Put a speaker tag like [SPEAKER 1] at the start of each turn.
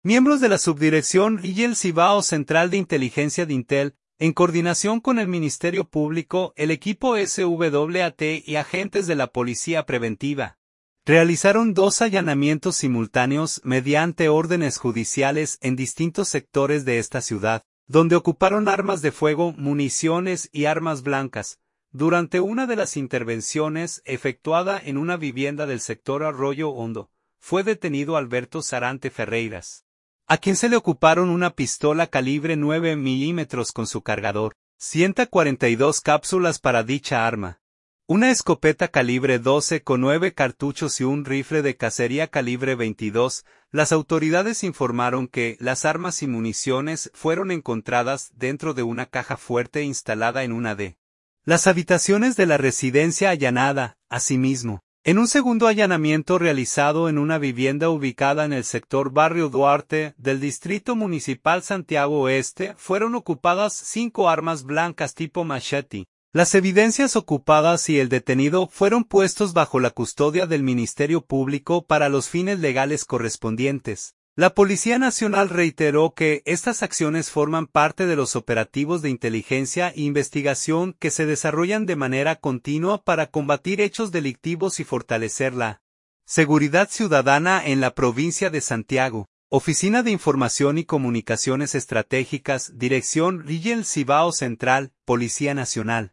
[SPEAKER 1] Miembros de la Subdirección y el Cibao Central de Inteligencia de Intel, en coordinación con el Ministerio Público, el equipo SWAT y agentes de la Policía Preventiva, realizaron 2 allanamientos simultáneos mediante órdenes judiciales en distintos sectores de esta ciudad, donde ocuparon armas de fuego, municiones y armas blancas. Durante una de las intervenciones, efectuada en una vivienda del sector Arroyo Hondo, fue detenido Alberto Sarante Ferreiras, a quien se le ocuparon una pistola calibre 9 milímetros con su cargador, 142 cápsulas para dicha arma, una escopeta calibre 12 con 9 cartuchos y un rifle de cacería calibre 22. Las autoridades informaron que las armas y municiones fueron encontradas dentro de una caja fuerte instalada en una de las habitaciones de la residencia allanada. Asimismo, en un segundo allanamiento realizado en una vivienda ubicada en el sector Barrio Duarte del Distrito Municipal Santiago Oeste, fueron ocupadas 5 armas blancas tipo machete. Las evidencias ocupadas y el detenido fueron puestos bajo la custodia del Ministerio Público para los fines legales correspondientes. La Policía Nacional reiteró que estas acciones forman parte de los operativos de inteligencia e investigación que se desarrollan de manera continua para combatir hechos delictivos y fortalecer la seguridad ciudadana en la provincia de Santiago. Oficina de Información y Comunicaciones Estratégicas, Dirección Regional Cibao Central, Policía Nacional.